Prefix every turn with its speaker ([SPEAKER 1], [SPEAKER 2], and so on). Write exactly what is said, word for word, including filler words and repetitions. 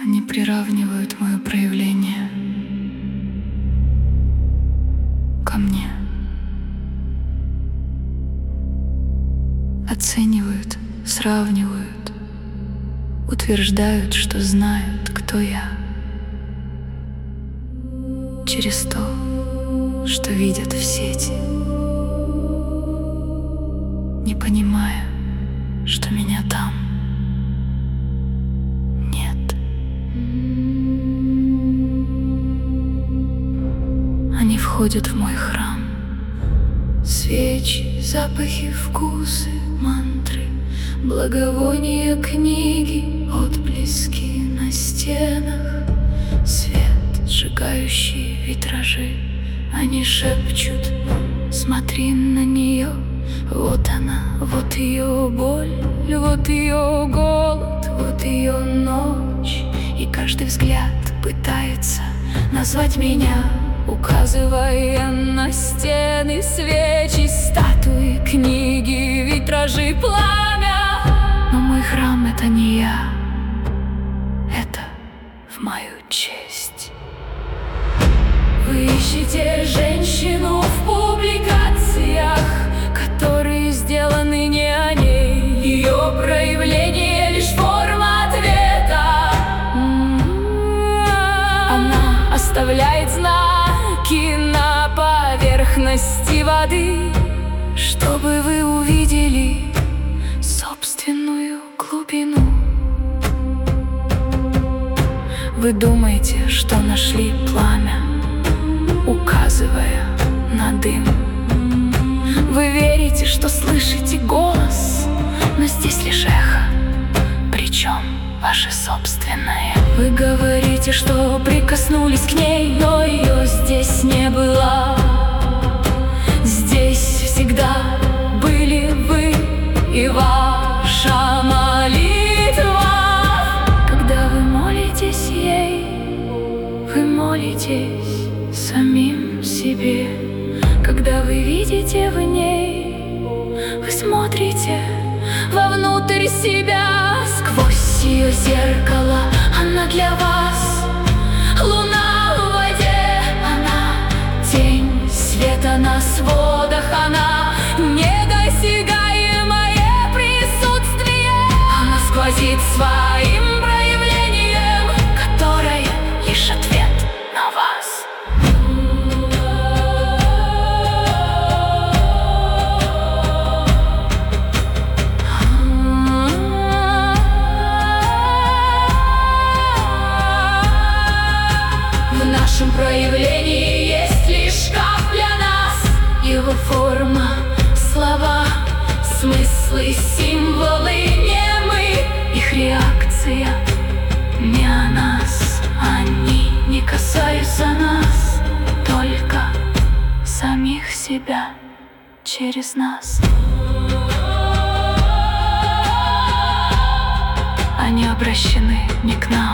[SPEAKER 1] Они приравнивают мое проявление ко мне, оценивают, сравнивают, утверждают, что знают, кто я, через то, что видят в сети, не понимая, что меня там нет. Они входят в мой храм. Свечи, запахи, вкусы, мантры, благовония, книги, отблески на стенах, свет, сжигающий витражи. Они шепчут: смотри на нее, вот она, вот ее боль, вот ее голод, вот ее ночь. И каждый взгляд пытается назвать меня, указывая на стены, свечи, статуи, книги, витражи, пламя. Но мой храм — это не я, это в мою честь. Вы ищете женщину в публикациях, которые сделаны не о ней. Ее проявление — лишь форма ответа. Она оставляет знаки на поверхности воды, чтобы вы увидели собственную глубину. Вы думаете, что нашли пламя, указывая на дым. Вы верите, что слышите голос, но здесь лишь эхо, причем ваше собственное. Вы говорите, что прикоснулись к ней, но ее здесь не было. Здесь всегда были вы и ваша молитва. Когда вы молитесь ей, вы молитесь самим себе. Когда вы видите в ней, вы смотрите вовнутрь себя. Сквозь ее зеркало она для вас луна в воде. Она тень света на сводах. Она недосягаемое присутствие. Она сквозит своим проявлением, которое лишь ответ на вас. В нашем проявлении есть лишь капля нас. Его форма, слова, смыслы, символы не мы. Их реакция не о нас. Они не касаются нас, только самих себя через нас. Они обращены не к нам,